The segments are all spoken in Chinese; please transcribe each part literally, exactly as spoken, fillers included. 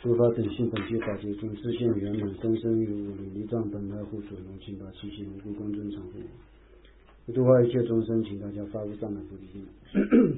诸法等性本具法界中，自现圆满，三生于无理，离障本来护属龙请把七心无故光正常护。度化一切众生，请大家发无上的菩提心。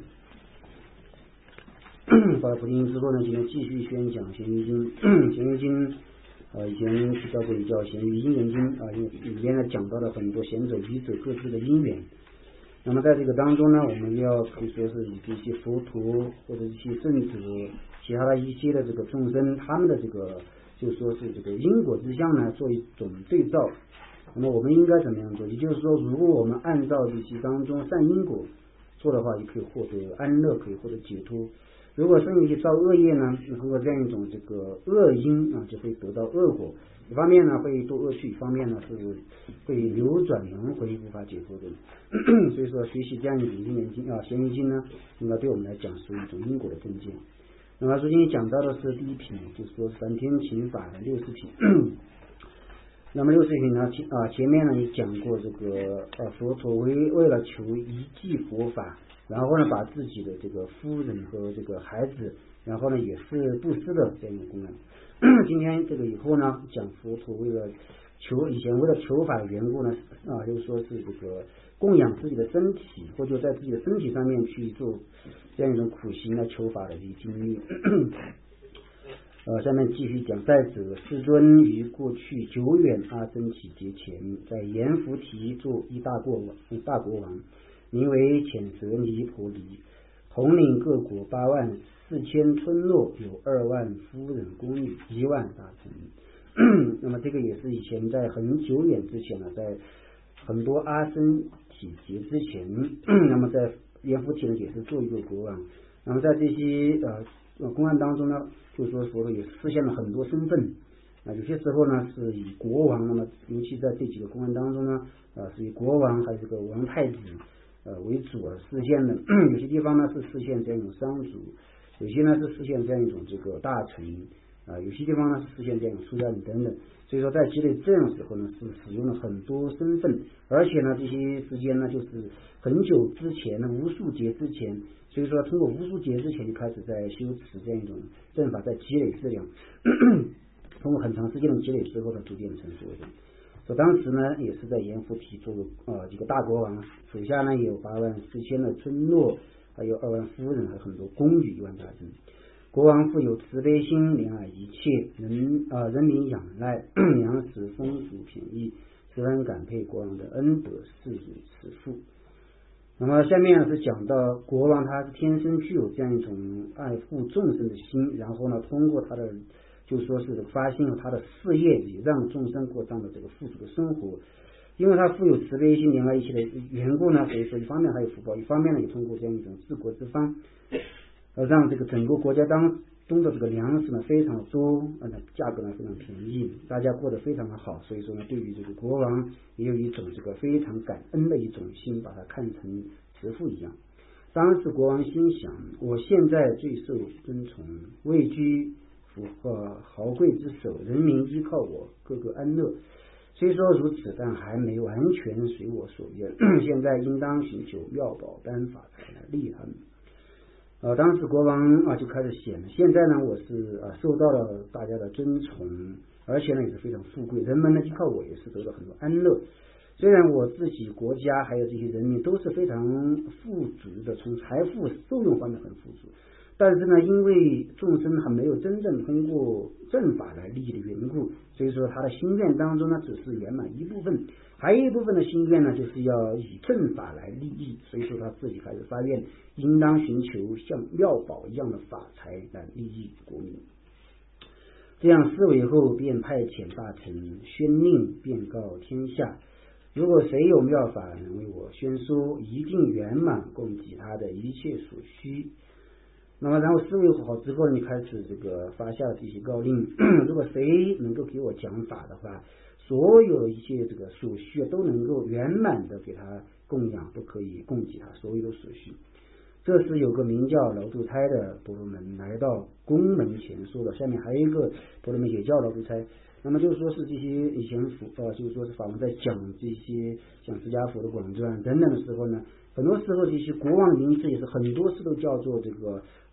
发了菩提心之后呢，今天继续宣讲《咸鱼经》。《咸鱼经》呃，以前提到过也叫《咸鱼因缘经》啊，因为里面呢讲到了很多贤者、愚者各自的因缘。那么在这个当中呢，我们要可以说是以这些佛陀或者一些圣者、其他的一些的这个众生，他们的这个就说是这个因果之相呢，做一种对照。那么我们应该怎么样做？也就是说，如果我们按照这些当中善因果做的话，也可以获得安乐，可以获得解脱。如果生一些造恶业呢，通过这样一种这个恶因啊，就会得到恶果。一方面呢会堕恶趣，一方面呢是会流转轮回，无法解脱的。所以说学习这样一种因缘经啊，咸鱼经呢，应该对我们来讲属于一种因果的正见。那么最近讲到的是第一品，就是说三天勤法的六十品。那么六十品呢，啊前面呢也讲过这个呃佛陀为为了求一记佛法，然后呢把自己的这个夫人和这个孩子，然后呢也是布施的这样一个功能。今天这个以后呢，讲佛陀为了求以前为了求法的缘故呢，啊，就是说是这个供养自己的身体，或者在自己的身体上面去做这样一种苦行来求法的一个经历。呃，下面继续讲，再者，世尊于过去久远阿僧祇劫前，在阎浮提做一大国王，大国王，名为浅舍尼婆离，统领各国八万四千村落，有二万夫人宫女，一万大臣。那么这个也是以前在很久远之前呢，在很多阿僧祇劫之前，那么在阎浮提呢也是做一个国王。那么在这些呃公案当中呢，就说佛陀也实现了很多身份啊，有些时候呢是以国王，那么尤其在这几个公案当中呢，呃是以国王还有这个王太子呃为主而实现的。有些地方呢是实现这样一种商族，有些呢是实现这样一种这个大臣啊，有些地方呢是实现这样一种出家人等等。所以说在积累这样时候呢，是使用了很多身份，而且呢这些时间呢就是很久之前呢，无数劫之前。所以说通过无数劫之前就开始在修持这样一种正法，在积累质量，通过很长时间的积累之后呢，逐渐成熟的。说当时呢也是在阎浮提做呃一个大国王，手下呢也有八万四千的村落，还有二万夫人和很多宫女，一万大臣。国王富有慈悲心，怜爱一切人啊、呃、人民仰赖，粮食丰足便宜，十分感佩国王的恩德，是如此富。那么下面是讲到国王他是天生具有这样一种爱护众生的心，然后呢通过他的就说是发心和他的事业，也让众生过上的这个富足的生活。因为他富有慈悲心、怜爱一切的缘故呢，所以说一方面还有福报，一方面呢也通过这样一种治国之方，呃让这个整个国家当中的这个粮食呢非常多，呃价格呢非常便宜，大家过得非常的好。所以说呢，对于这个国王也有一种这个非常感恩的一种心，把它看成慈父一样。当时国王心想，我现在最受尊崇，位居福呃豪贵之首，人民依靠我，个个安乐。虽说如此，但还没完全随我所愿。现在应当寻求妙宝丹法才来利他们。呃，当时国王啊就开始显了，现在呢我是啊受到了大家的尊崇，而且呢也是非常富贵，人们呢依靠我也是得到很多安乐。虽然我自己国家还有这些人民都是非常富足的，从财富受用方面很富足，但是呢因为众生还没有真正通过正法来利益的缘故，所以说他的心愿当中呢只是圆满一部分，还有一部分的心愿呢就是要以正法来利益。所以说他自己开始发愿，应当寻求像妙宝一样的法财来利益国民。这样思维后，便派遣大臣宣令，便告天下，如果谁有妙法能为我宣说，一定圆满供给他的一切所需。那么然后思维好之后，你开始这个发下这些告令，如果谁能够给我讲法的话，所有一切这个所需都能够圆满的给他供养，都可以供给他所有的所需。这时有个名叫劳度差的婆罗门来到宫门前说了，下面还有一个婆罗门也叫劳度差。那么就是说是这些以前佛呃就是说是法王在讲这些像释迦佛的广传等等的时候呢，很多时候这些国王的名字也是很多事都叫做这个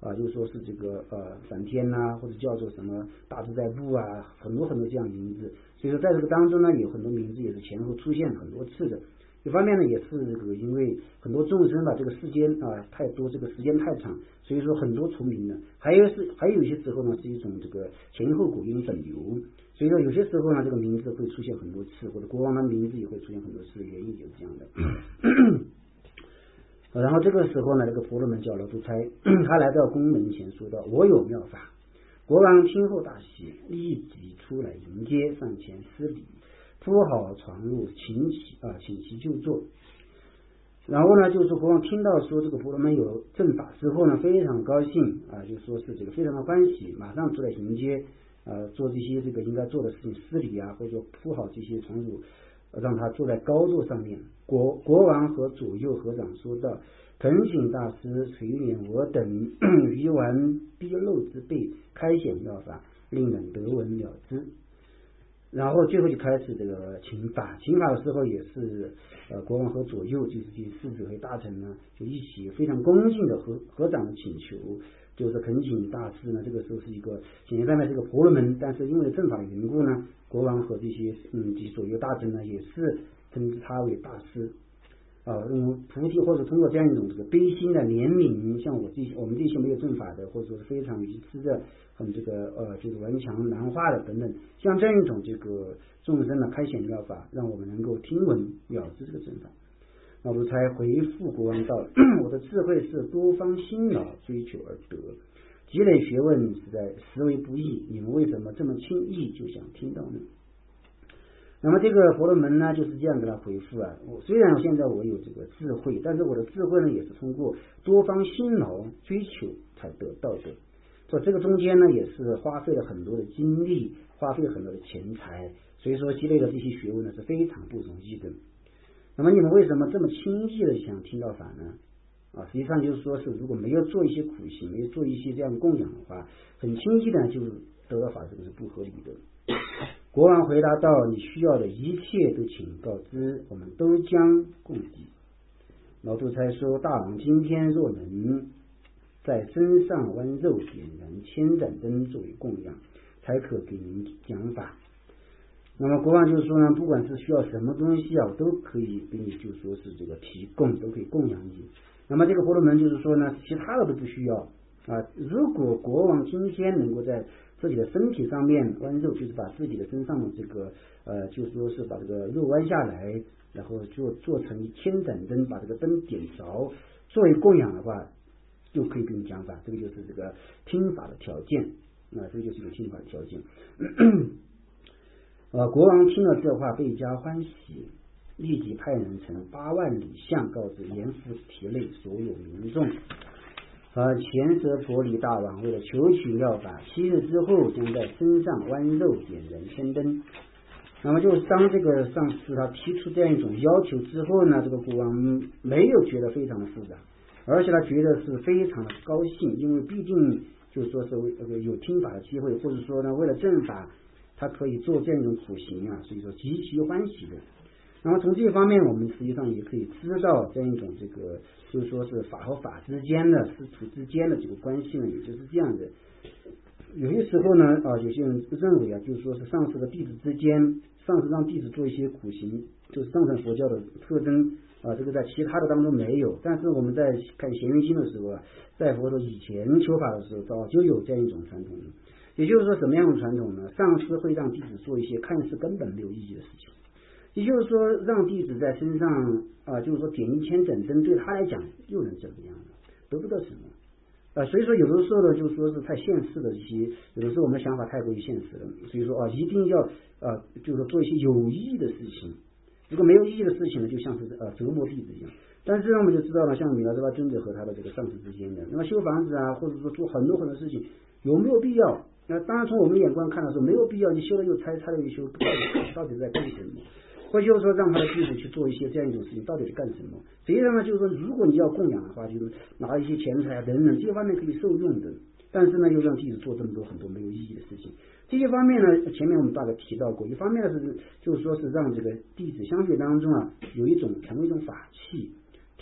啊，就是说是这个呃闪天呐、啊，或者叫做什么大自在部啊，很多很多这样名字。所以说在这个当中呢，有很多名字也是前后出现很多次的。一方面呢，也是这个因为很多众生吧，这个时间啊太多，这个时间太长，所以说很多重名的。还有是还有一些时候呢，是一种这个前后古音本流，所以说有些时候呢，这个名字会出现很多次，或者国王的名字也会出现很多次，原因就是这样的。然后这个时候呢，这个婆罗门叫罗都差，他来到宫门前说道：“我有妙法。”国王听后大喜，立即出来迎接，上前施礼，铺好床褥，请起啊，请其就坐。然后呢，就是国王听到说这个婆罗门有正法之后呢，非常高兴啊，就说是这个非常的欢喜，马上出来迎接，呃，做这些这个应该做的事情，施礼啊，或者说铺好这些床褥，让他坐在高座上面。国国王和左右合掌说道：“恳请大师垂怜我等愚顽鄙陋之辈，开显妙法，令人得闻了之。”然后最后就开始这个请法，请法的时候也是呃国王和左右就是这些世子和大臣呢，就一起非常恭敬的合合掌的请求，就是恳请大师呢，这个时候是一个显然上面是一个婆罗门，但是因为正法的缘故呢，国王和这些嗯这些左右大臣呢也是称之他为大师啊，用菩提或者通过这样一种这个悲心的怜悯，像我这些我们这些没有正法的，或者说是非常愚痴的，很这个呃就是顽强难化的等等，像这样一种这个众生的开显妙法，让我们能够听闻了知这个正法。那我才回复国王道：“我的智慧是多方辛劳追求而得，积累学问实在实为不易，你们为什么这么轻易就想听到呢？”那么这个婆罗门呢就是这样给他回复啊，我虽然现在我有这个智慧，但是我的智慧呢也是通过多方辛劳追求才得到的，所以这个中间呢也是花费了很多的精力，花费了很多的钱财，所以说积累的这些学问呢是非常不容易的。那么你们为什么这么轻易的想听到法呢？啊，实际上就是说是如果没有做一些苦行，没有做一些这样供养的话，很轻易的就得到法，这个是不合理的。国王回答道：“你需要的一切都请告知，我们都将供给。”老都差说：“大王今天若能在身上弯肉点燃千盏灯作为供养，才可给您讲法。”那么国王就是说呢，不管是需要什么东西啊，我都可以给你，就说是这个提供，都可以供养你。那么这个婆罗门就是说呢，其他的都不需要啊。如果国王今天能够在自己的身体上面弯肉，就是把自己的身上的这个呃，就说是把这个肉弯下来，然后做做成千盏灯，把这个灯点着，作为供养的话，就可以给你讲法。这个就是这个听法的条件啊，这个就是一个听法的条件。呃，国王听了这话倍加欢喜，立即派人乘八万里象，告知阎浮提内所有民众。呃，前舌婆离大王为了求取妙法，七日之后将在身上弯肉点燃千灯。那么就是当这个上司他提出这样一种要求之后呢，这个国王没有觉得非常的复杂，而且他觉得是非常的高兴，因为毕竟就是说是为有听法的机会，或者说呢为了正法他可以做这样一种苦行啊，所以说极其欢喜的。那么从这一方面，我们实际上也可以知道这样一种这个，就是说是法和法之间的师徒之间的这个关系呢，也就是这样的。有些时候呢，啊，有些人认为啊，就是说是上师和弟子之间，上师让弟子做一些苦行，就是上乘佛教的特征啊，这个在其他的当中没有。但是我们在看《贤愚经》的时候啊，在佛陀以前求法的时候，早就有这样一种传统。也就是说，什么样的传统呢？上师会让弟子做一些看似根本没有意义的事情。也就是说，让弟子在身上啊、呃，就是说点一千盏灯，对他来讲又能怎么样呢？得不到什么啊、呃？所以说，有的时候呢，就是说是太现实的一些，有的时候我们的想法太过于现实了。所以说啊，一定要啊，就是说做一些有意义的事情。如果没有意义的事情呢，就像是呃折磨弟子一样。但是呢，我们就知道了，像米拉德巴尊者和他的这个上师之间的，那么修房子啊，或者说做很多很多事情，有没有必要？那当然，从我们眼光看来说没有必要，你修了又拆，拆了又修，到底到底在干什么？或就是说让他的弟子去做一些这样一种事情，到底是干什么？实际上呢，就是说，如果你要供养的话，就是拿一些钱财啊等等这些方面可以受用的，但是呢，又让弟子做这么多很多没有意义的事情。这些方面呢，前面我们大概提到过，一方面是就是说是让这个弟子相续当中啊，有一种成为一种法器，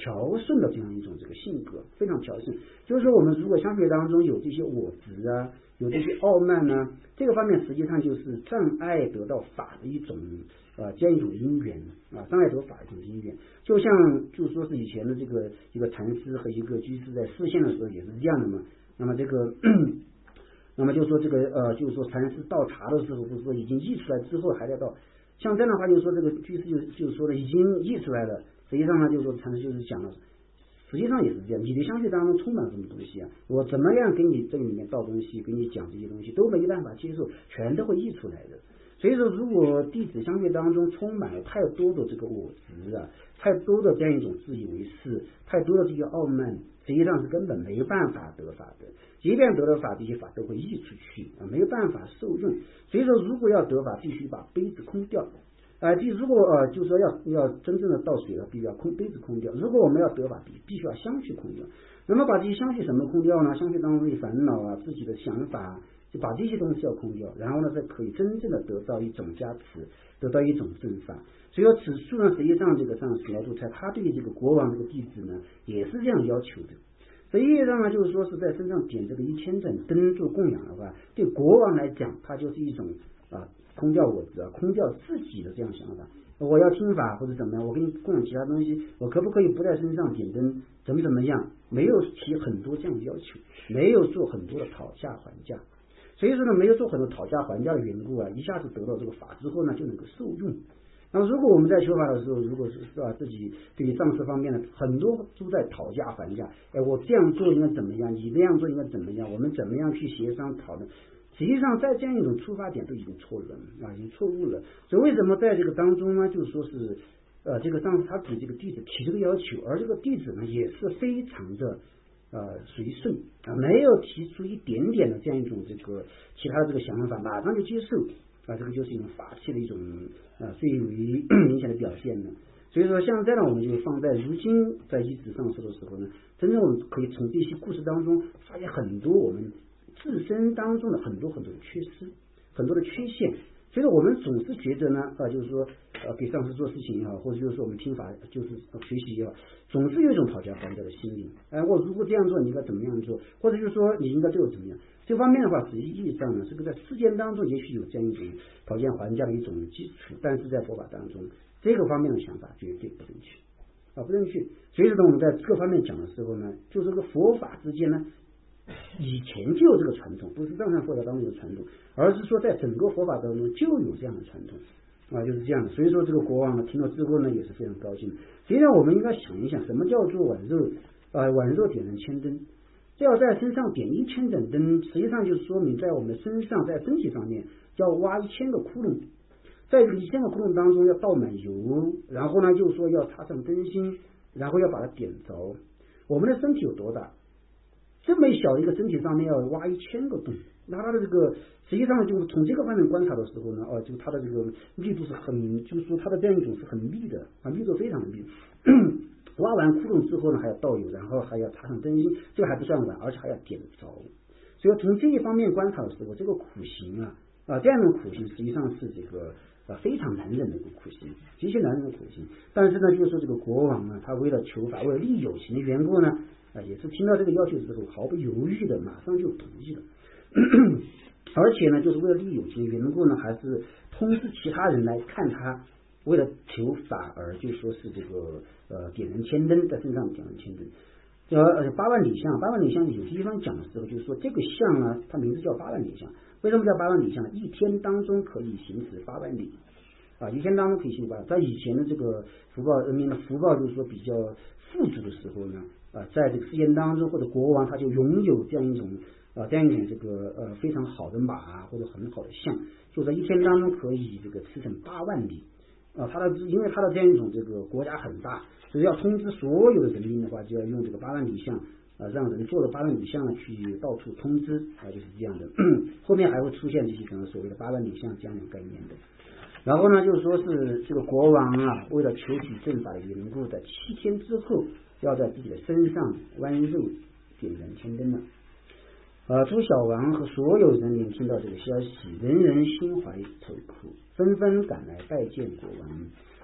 调顺的这样一种这个性格，非常调顺。就是说我们如果相学当中有这些我执啊，有这些傲慢呢，这个方面实际上就是障碍得到法的一种呃这样一种因缘啊，障碍得到法的一种因缘。就像就是说是以前的这个一个禅师和一个居士在示现的时候也是这样的嘛。那么这个那么就说这个呃就是说禅师倒茶的时候，不是说已经溢出来之后还在倒，像这样的话就是说这个居士就就是说的已经溢出来了，实际上呢就是说禅师就是讲了，实际上也是这样，你的相续当中充满什么东西啊，我怎么样给你这里面倒东西，给你讲这些东西都没办法接受，全都会溢出来的。所以说如果弟子相续当中充满了太多的这个我执啊，太多的这样一种自以为是，太多的这个傲慢，实际上是根本没办法得法的，即便得了法，这些法都会溢出去啊，没有办法受用。所以说如果要得法，必须把杯子空掉啊、呃，如果呃就是说要要真正的倒水了，必须要空杯子空掉。如果我们要得法，必必须要相续空掉。那么把这些相续什么空掉呢？相续当中的烦恼啊，自己的想法，就把这些东西要空掉，然后呢，才可以真正的得到一种加持，得到一种正法。所以说此处呢，实际上这个上师来度才他对这个国王这个弟子呢，也是这样要求的。实际上呢，就是说是在身上点这个一千盏灯做供养的话，对国王来讲，它就是一种啊空掉我执啊，空掉自己的这样想法。我要听法或者怎么样，我给你供养其他东西，我可不可以不在身上点灯？怎么怎么样？没有提很多这样的要求，没有做很多的讨价还价。所以说呢，没有做很多讨价还价的缘故啊，一下子得到这个法之后呢，就能够受用。那么如果我们在修法的时候，如果是啊自己对于上师方面呢，很多都在讨价还价，哎，我这样做应该怎么样？你那样做应该怎么样？我们怎么样去协商讨论？实际上，在这样一种出发点都已经错了啊，已经错误了。所以为什么在这个当中呢？就是说是呃，这个上师他给这个弟子提这个要求，而这个弟子呢也是非常的呃随顺啊，没有提出一点点的这样一种这个其他的这个想法，马上就接受。啊，这个就是一种法器的一种啊最为明显的表现呢。所以说，像这样我们就放在如今在一直上师的时候呢，真正我们可以从这些故事当中发现很多我们自身当中的很多很多的缺失，很多的缺陷。所以说，我们总是觉得呢，啊，就是说，呃，给上师做事情也好，或者就是说我们听法就是学习也好，总是有一种讨价还价的心理。哎，我如果这样做，你应该怎么样做？或者就是说，你应该对我怎么样？这方面的话，实际意义上呢，这个在世间当中也许有这样一种讨价还价的一种基础，但是在佛法当中，这个方面的想法绝对不正确啊，不正确。所以说，我们在各方面讲的时候呢，就这个佛法之间呢，以前就有这个传统，不是藏传佛教当中有传统，而是说在整个佛法当中就有这样的传统啊，就是这样的。所以说，这个国王呢，听到之后呢，也是非常高兴。实际上，我们应该想一想，什么叫做宛若呃宛若点燃千灯？要在身上点一千盏灯，实际上就是说明在我们的身上，在身体上面要挖一千个窟窿，在这个一千个窟窿当中要倒满油，然后呢就是说要插上灯芯，然后要把它点着。我们的身体有多大？这么小的一个身体上面要挖一千个洞，那它的这个实际上就是从这个方面观察的时候呢，哦，就它的这个密度是很，就是说它的这样一种是很密的啊，密度非常的密。挖完窟窿之后呢，还要倒油，然后还要插上灯芯，这个还不算完，而且还要点着。所以从这一方面观察的时候，这个苦行啊啊，这样的苦行实际上是这个啊非常难忍的一个苦行，极其难忍的苦行。但是呢，就是说这个国王啊，他为了求法，为了利有情的缘故呢，啊也是听到这个要求之后毫不犹豫的马上就同意了。而且呢，就是为了利有情的缘故呢，还是通知其他人来看他。为了求法而就说是这个呃点燃千灯，在身上点燃千灯。呃八万里相，八万里相有些地方讲的时候，就是说这个相呢，它名字叫八万里相。为什么叫八万里相呢？一天当中可以行驶八万里啊，一天当中可以行八万里。在以前的这个福报人民的福报就是说比较富足的时候呢，啊，在这个世间当中或者国王他就拥有这样一种啊这样一种这个呃非常好的马或者很好的象，就在一天当中可以这个驰骋八万里。啊，他的因为他的这样一种这个国家很大，所以要通知所有的人民的话，就要用这个八万里相啊，让人做了八万里相呢去到处通知啊，就是这样的。后面还会出现这些可能所谓的八万里相这样的概念的。然后呢，就是说是这个国王啊，为了求取正法的缘故，在七天之后，要在自己的身上剜肉点燃千灯了。呃，诸小王和所有人民听到这个消息，人人心怀愁苦，纷纷赶来拜见国王。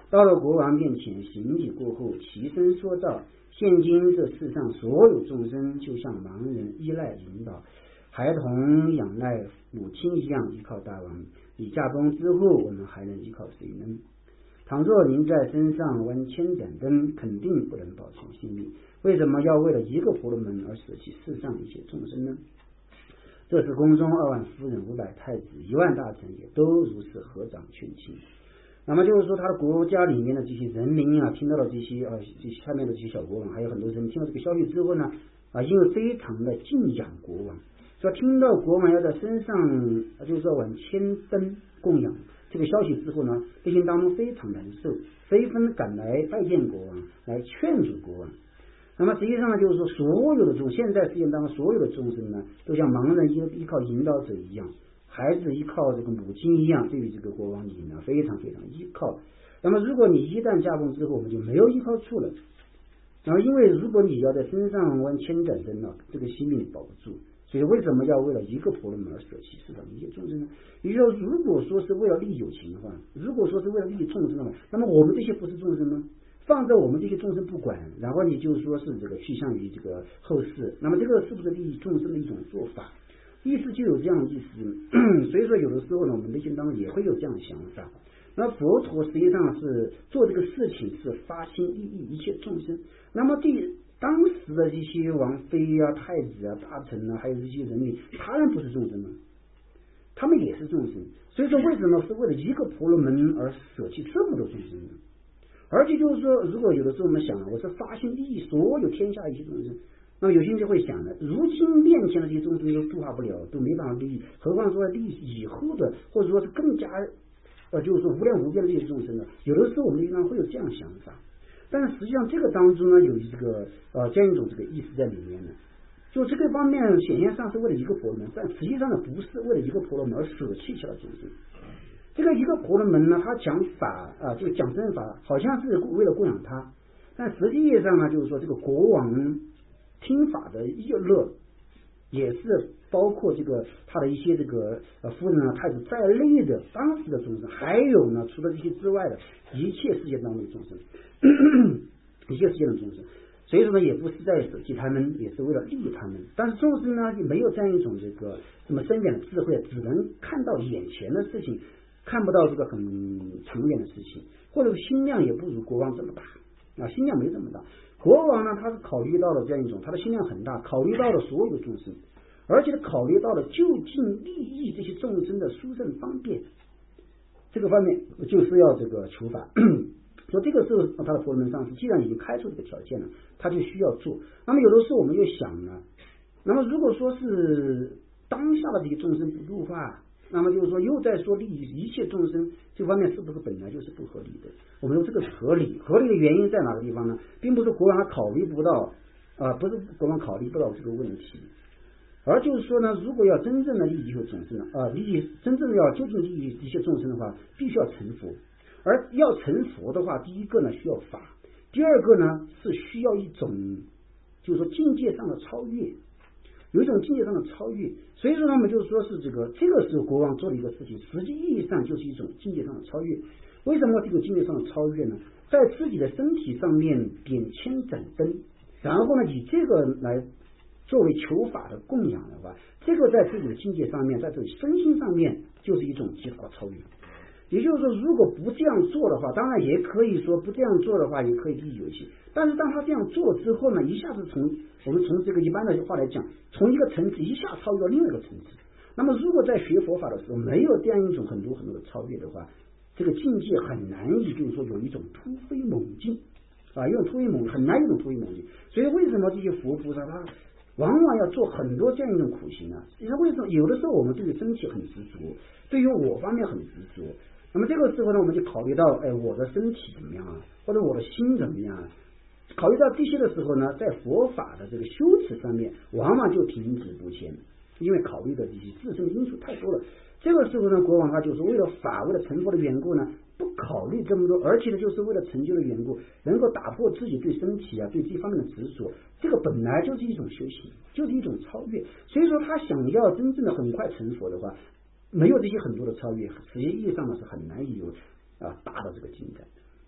到了国王面前，行礼过后，齐声说道：现今这世上所有众生，就像盲人依赖引导，孩童仰赖母亲一样依靠大王。你驾崩之后，我们还能依靠谁呢？倘若您在身上弯千盏灯，肯定不能保存性命。为什么要为了一个婆罗门而舍弃世上一切众生呢？这时宫中二万夫人、五百太子、一万大臣也都如是合掌劝请。那么就是说，他的国家里面的这些人民啊，听到了这些啊，这下面的这些小国王，还有很多人听到这个消息之后呢，啊，因为非常的敬仰国王，说听到国王要在身上，就是说往千灯供养这个消息之后呢，内心当中非常难受，纷纷赶来拜见国王，来劝阻国王。那么实际上呢，就是说，所有的众现在世界当中所有的众生呢，都像盲人依依靠引导者一样，孩子依靠这个母亲一样，对于这个国王你呢非常非常依靠。那么如果你一旦驾崩之后，我们就没有依靠处了。然后因为如果你要在身上弯千盏灯呢，这个性命保不住。所以为什么要为了一个婆罗门而舍弃世上一切众生呢？也就是说，如果说是为了利益有情的话，如果说是为了利益众生的话，那么我们这些不是众生吗？放着我们这些众生不管，然后你就说是这个趋向于这个后世，那么这个是不是利益众生的一种做法？意思就有这样的意思。所以说有的时候呢，我们内心当中也会有这样的想法。那佛陀实际上是做这个事情是发心利益一切众生。那么第当时的这些王妃啊、太子啊、大臣啊，还有这些人民，他们不是众生吗？他们也是众生。所以说为什么是为了一个婆罗门而舍弃这么多众生呢？而且就是说，如果有的时候我们想，我是发心利益所有天下一切众生，那么有些人就会想了，如今面前的这些众生都度化不了，都没办法利益，何况说利益以后的，或者说是更加呃，就是说无量无边的这些众生呢？有的时候我们经常会有这样的想法，但是实际上这个当中呢，有这个呃这样一种这个意思在里面呢。就这个方面显现上是为了一个婆罗门，但实际上呢不是为了一个婆罗门而舍弃其他众生。这个一个婆罗门呢，他讲法啊，就讲正法，好像是为了供养他，但实际上呢，就是说这个国王听法的乐乐，也是包括这个他的一些这个呃夫人啊、太子在内的当时的众生，还有呢，除了这些之外的一切世界当中的众生，一切世界的众生。所以说呢，也不是在舍弃他们，也是为了利益他们。但是众生呢，没有这样一种这个这么深远的智慧，只能看到眼前的事情。看不到这个很长远的事情，或者心量也不如国王这么大啊，心量没这么大。国王呢，他是考虑到了这样一种，他的心量很大，考虑到了所有的众生，而且考虑到了就近利益这些众生的殊胜方便，这个方面就是要这个求法。说这个时候他的婆罗门上师既然已经开出这个条件了，他就需要做。那么有的时候我们又想呢，那么如果说是当下的这些众生不度化，那么就是说又在说利益一切众生，这方面是不是本来就是不合理的？我们说这个是合理，合理的原因在哪个地方呢？并不是国王他考虑不到啊、呃，不是国王考虑不到这个问题，而就是说呢，如果要真正的利益一切众生啊、呃，利益真正的要究竟利益一切众生的话，必须要成佛。而要成佛的话，第一个呢需要法，第二个呢是需要一种就是说境界上的超越。有一种境界上的超越，所以说他们就说是这个这个时候国王做的一个事情，实际意义上就是一种境界上的超越。为什么这个境界上的超越呢？在自己的身体上面点千盏灯，然后呢以这个来作为求法的供养的话，这个在自己的境界上面，在自己身心上面就是一种极大的超越。也就是说，如果不这样做的话，当然也可以说不这样做的话，也可以利益有些。但是当他这样做之后呢，一下子从我们从这个一般的话来讲，从一个层次一下超越到另外一个层次。那么，如果在学佛法的时候没有这样一种很多很多的超越的话，这个境界很难以就是说有一种突飞猛进啊，一种突飞猛很难有一种突飞猛进。所以为什么这些佛菩萨他往往要做很多这样一种苦行呢？因为为什么有的时候我们对于身体很执着，对于我方面很执着。那么这个时候呢，我们就考虑到，哎，我的身体怎么样啊，或者我的心怎么样啊？考虑到这些的时候呢，在佛法的这个修持上面，往往就停止不前，因为考虑的这些自身的因素太多了。这个时候呢，国王他就是为了法，为了成佛的缘故呢，不考虑这么多，而且呢，就是为了成就的缘故，能够打破自己对身体啊、对这方面的执着，这个本来就是一种修行，就是一种超越。所以说，他想要真正的很快成佛的话，没有这些很多的超越，实际意义上呢是很难有啊大的这个进展。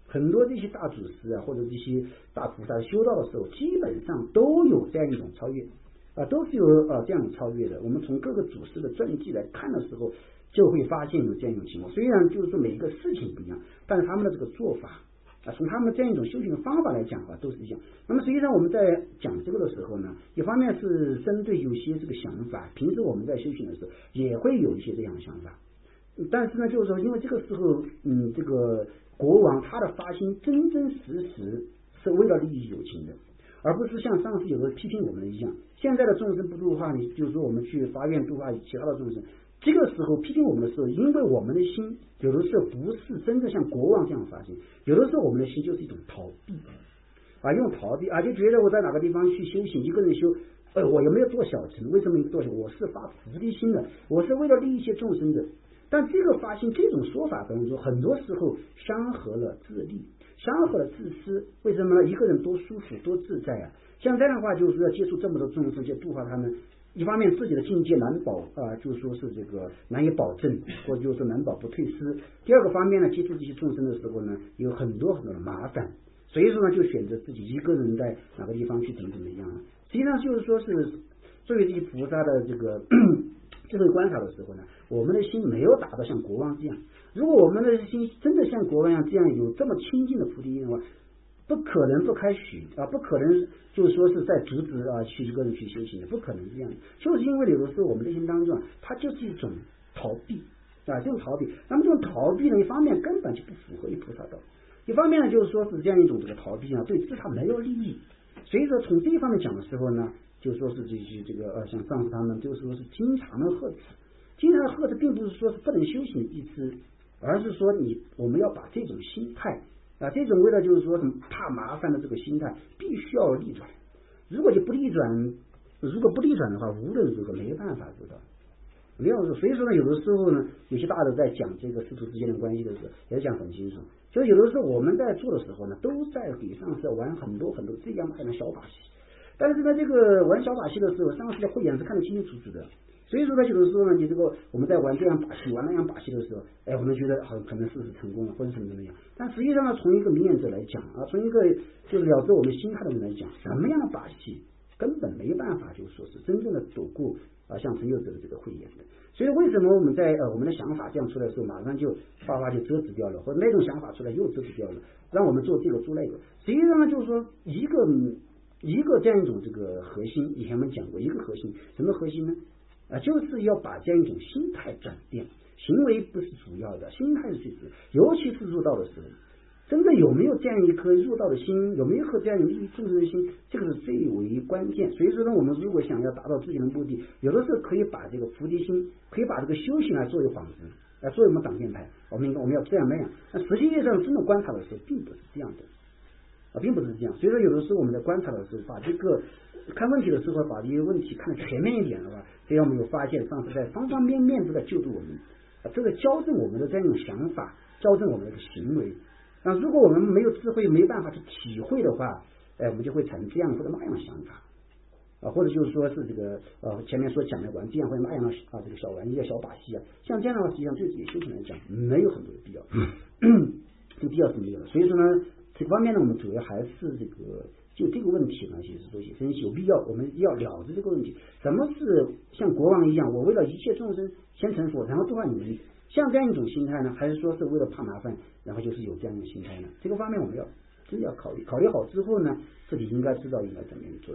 很多这些大祖师啊，或者这些大菩萨修道的时候，基本上都有这样一种超越啊，都是有啊这样超越的。我们从各个祖师的传记来看的时候，就会发现有这样一种情况。虽然就是说每一个事情不一样，但是他们的这个做法啊，从他们这样一种修行的方法来讲啊，都是一样。那么实际上我们在讲这个的时候呢，一方面是针对有些这个想法，平时我们在修行的时候也会有一些这样的想法。但是呢，就是说，因为这个时候，嗯，这个国王他的发心真真实实是为了利益有情的，而不是像上次有的批评我们一样，现在的众生不度化，你就是说我们去发愿度化其他的众生，这个时候批评我们的时候，因为我们的心有的时候不是真的像国王这样发心，有的时候我们的心就是一种逃避啊，用逃避啊，就觉得我在哪个地方去修行，一个人修。呃，我有没有做小乘？为什么做小？我是发菩提心的，我是为了利益一些众生的。但这个发心这种说法当中，很多时候相合了自利，相合了自私。为什么呢？一个人多舒服多自在啊！像这样的话，就是要接触这么多众生，就度化他们。一方面自己的境界难保啊、呃，就是说是这个难以保证，或者就是难保不退失。第二个方面呢，接触这些众生的时候呢，有很多很多的麻烦，所以说呢，就选择自己一个人在哪个地方去怎么怎么样啊。实际上就是说是作为这些菩萨的这个智慧观察的时候呢，我们的心没有达到像国王这样。如果我们的心真的像国王一样这样有这么清净的菩提心的话，不可能不开许啊，不可能就是说是在阻止啊去一个人去修行的，不可能这样。就是因为有的时候我们内心当中啊，它就是一种逃避啊，这种逃避。那么这种逃避呢，一方面根本就不符合于菩萨道，一方面呢就是说是这样一种这个逃避啊，对自他没有利益。所以说从这一方面讲的时候呢，就说是这些这个呃，像上次他们就说是经常的呵斥，经常的呵斥，并不是说是不能修行的意思，而是说你我们要把这种心态啊，这种为了就是说什么怕麻烦的这个心态，必须要逆转。如果就不逆转，如果不逆转的话，无论如何没办法做到。没有，所以说呢，有的时候呢，有些大的在讲这个师徒之间的关系的时候，也讲很清楚。就是有的时候我们在做的时候呢，都在给上司玩很多很多这样那样的小把戏。但是呢，这个玩小把戏的时候，上司的慧眼是看得清清楚楚的。所以说呢，有的时候呢，你这个我们在玩这样把戏、玩那样把戏的时候，哎，我们觉得好像可能事实成功了，或者怎么怎么样。但实际上呢，从一个明眼者来讲啊，从一个就是了知我们心态的人来讲，什么样的把戏根本没办法，就是说是真正的躲过啊，像成就者的这个慧眼的。所以为什么我们在呃我们的想法这样出来的时候，马上就哗哗就遮止掉了，或者那种想法出来又遮止掉了，让我们做这个做那个。实际上呢，就是说一个一个这样一种这个核心，以前我们讲过一个核心，什么核心呢？啊，就是要把这样一种心态转变，行为不是主要的，心态是最主要，尤其是入道的时候。真的有没有这样一颗入道的心，有没有这样一个众生的心，这个是最为关键。所以说呢，我们如果想要达到自己的目的，有的时候可以把这个菩提心，可以把这个修行啊作为幌子，啊作为我们挡箭牌，我们我们要这样那样。那实际上真的观察的时候，并不是这样的啊，并不是这样。所以说，有的时候我们在观察的时候，把这个看问题的时候，把这些问题看得全面一点的话，这样我们有发现上次在方方面面都在救助我们，啊，这个矫正我们的这样一种想法，矫正我们的行为。那如果我们没有智慧，没办法去体会的话，哎，我们就会产生这样或者那样的想法啊，或者就是说是这个呃前面所讲的玩这样或者那样的啊这个小玩意啊、小把戏啊，像这样的话，实际上对自己修行来讲没有很多的必要，这个必要是没有的。所以说呢，这个方面呢，我们主要还是这个就这个问题呢，其实做一些分析，有必要我们要了知这个问题，什么是像国王一样，我为了一切众生先成佛，然后度化你们。像这样一种心态呢，还是说是为了怕麻烦，然后就是有这样一种心态呢？这个方面我们要真的要考虑，考虑好之后呢，自己应该知道应该怎么样做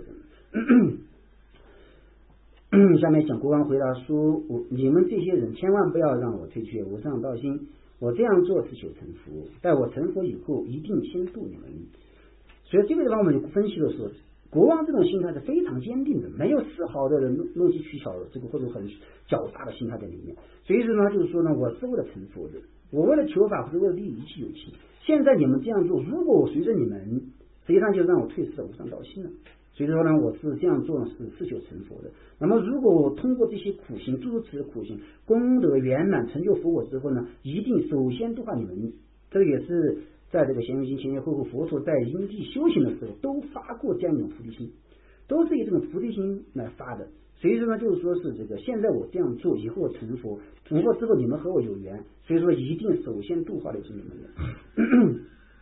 人。下面讲国王回答说：“我你们这些人千万不要让我退却无上道心，我这样做是求成佛，待我成佛以后，一定先度你们。”所以这个地方我们分析的时候，国王这种心态是非常坚定的，没有丝毫的弄弄机取巧的这个或者很狡诈的心态在里面。所以说呢，就是说呢，我是为了成佛的，我为了求法，不是为了利益一切有情。现在你们这样做，如果我随着你们，实际上就让我退失了无上道心了。所以说呢，我是这样做呢，是是求成佛的。那么如果我通过这些苦行，诸如此的苦行，功德圆满成就佛果之后呢，一定首先度化你们。这个也是在这个咸鱼经前前后后佛陀在因地修行的时候都发过这样一种菩提心，都是以这种菩提心来发的。所以说呢，就是说是这个现在我这样做，以后我成佛，成佛之后你们和我有缘，所以说一定首先度化的是你们的。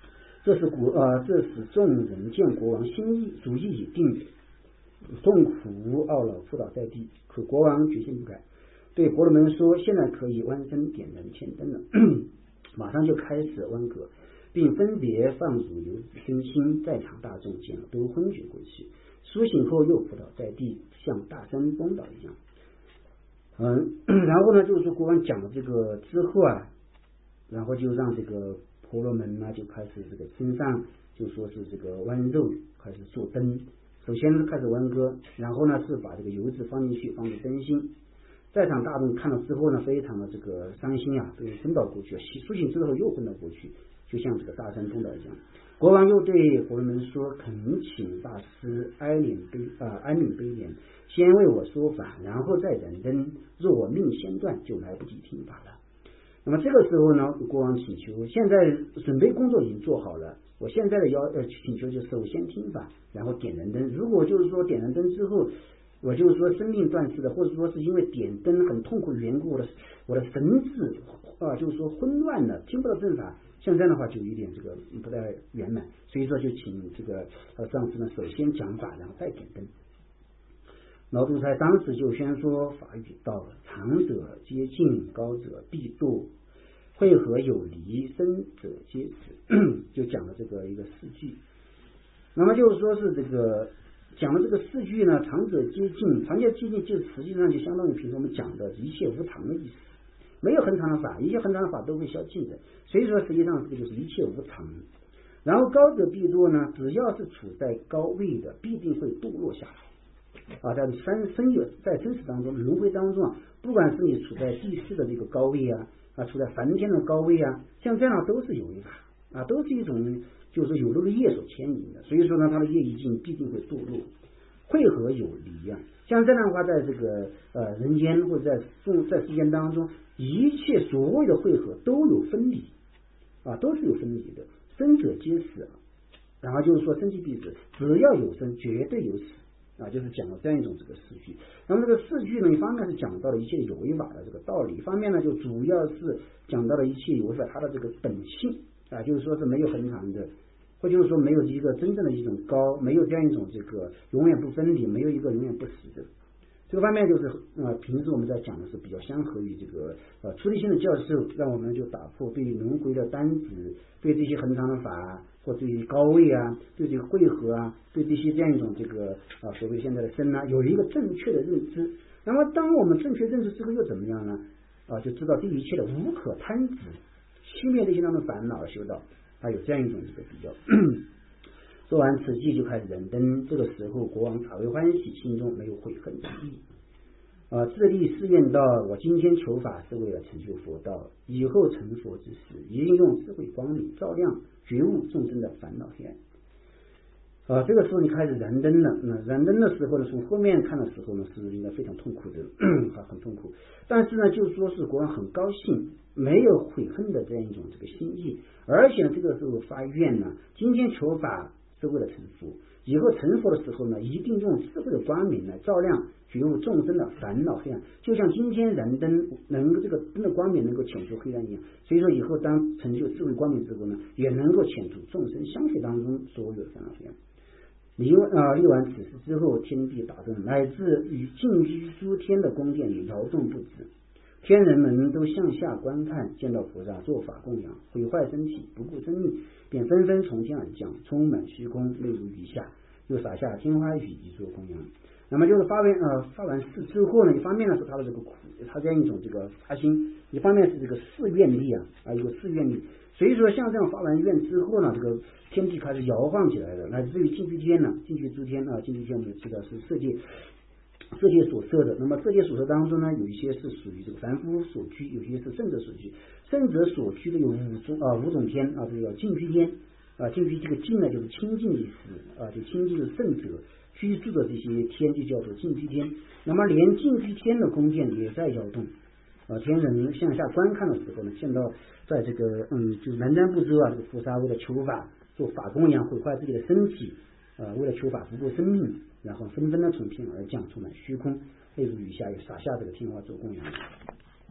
这是国呃，这使众人见国王心意主意已定，痛苦懊恼，扑倒在地。可国王决心不改，对婆罗门说：“现在可以弯身点燃前灯了。”马上就开始弯戈，并分别放入油脂身心，在场大众见了都昏厥过去。苏醒后又扑倒在地，像大山崩倒一样。嗯，然后呢，就是说国王讲了这个之后啊，然后就让这个婆罗门呢就开始这个身上就说是这个弯肉，开始做灯。首先是开始弯戈，然后呢是把这个油脂放进去，放入灯芯。在场大众看了之后呢，非常的这个伤心啊，都昏倒过去。苏醒之后又昏倒过去，就像这个大山崩倒一样。国王又对婆罗门说：“恳请大师哀悯悲啊哀悯悲怜，先为我说法，然后再燃灯。若我命先断，就来不及听法了。”那么这个时候呢，国王请求，现在准备工作已经做好了，我现在的要呃请求就是首先听法，然后点燃灯。如果就是说点燃灯之后，我就是说生命断失的，或者说是因为点灯很痛苦的缘故，我的我的神智啊就是说混乱了，听不到正法，像这样的话就有点这个不太圆满，所以说就请这个呃上师呢首先讲法，然后再点灯。老祖才当时就宣说法语道：长者皆进，高者必堕，会合有离，生者皆死。就讲了这个一个四句。那么就是说是这个讲了这个四句呢，长者皆进，长者皆进就实际上就相当于平时我们讲的一切无常的意思，没有恒常的法，一切恒常的法都会消尽的，所以说实际上这个就是一切无常。然后高者必堕呢，只要是处在高位的，必定会堕落下来。啊，在生生有在生死当中轮回当中啊，不管是你处在第四的这个高位啊，啊处在凡间的高位啊，像这样都是有为法啊，都是一种就是有漏的业所牵引的，所以说呢，他的业一尽必定会堕落，会合有离啊。像这样的话，在这个呃人间或者在众在世间当中，一切所有的会合都有分离啊，都是有分离的，生者皆死啊。然后就是说生即必死，只要有生，绝对有死。啊，就是讲了这样一种这个四句。那么这个四句呢，一方面是讲到了一切有为法的这个道理，一方面呢就主要是讲到了一切有为法它的这个本性啊，就是说是没有恒常的，或就是说没有一个真正的一种高，没有这样一种这个永远不分离，没有一个永远不死的。这个方面就是呃，平时我们在讲的是比较相合于这个呃出离心的教授，让我们就打破对轮回的单子，对这些恒常的法，或对于高位啊，对这个汇合啊，对这些这样一种这个啊所谓现在的身啊，有一个正确的认知。那么当我们正确认知之后又怎么样呢？啊，就知道对一切的无可贪执，熄灭这些当中烦恼而修道，还有这样一种这个比较。说完此句就开始燃灯，这个时候国王大为欢喜，心中没有悔恨之意。啊，自立誓愿道：我今天求法是为了成就佛道，以后成佛之时，一定用智慧光明照亮觉悟众生的烦恼黑暗。啊，这个时候你开始燃灯了。那燃灯的时候呢，从后面看的时候呢，是应该非常痛苦的，啊，很痛苦。但是呢，就说是国王很高兴，没有悔恨的这样一种这个心意，而且呢，这个时候发愿呢，今天求法是为了成佛，以后成佛的时候呢，一定用智慧的光明来照亮觉悟众生的烦恼黑暗，就像今天燃灯能够这个灯的光明能够遣除黑暗一样。所以说以后当成就智慧光明之后呢，也能够遣除众生相续当中所有的烦恼黑暗。立啊立完此事之后，天地大震，乃至与近居诸天的宫殿里摇动不止。天人们都向下观看，见到菩萨做法供养，毁坏身体，不顾生命，便纷纷从天而降，充满虚空，泪如雨下，又洒下天花雨以作供养。那么就是发完呃发完誓之后呢，一方面呢是他的这个苦，他这样一种这个发心，一方面是这个誓愿力啊啊有誓愿力。所以说像这样发完愿之后呢，这个天地开始摇晃起来了，乃至于近居天呢，近居诸天啊，近居天我们知道是色界。色界所设的，那么色界所设当中呢，有一些是属于这个凡夫所居，有些是圣者所居。圣者所居的有五种啊五种天啊，这个叫净居天啊，净居这个净呢就是清净的意思啊，就清净的圣者居住的这些天就叫做净居天。那么连净居天的宫殿也在摇动啊，天人向下观看的时候呢，见到在这个嗯就是南瞻部洲啊，这个菩萨为了求法做法供养，毁坏自己的身体。呃，为了求法不顾生命，然后纷纷的从天而降，充满虚空，泪如雨下，又洒下这个天花做供养。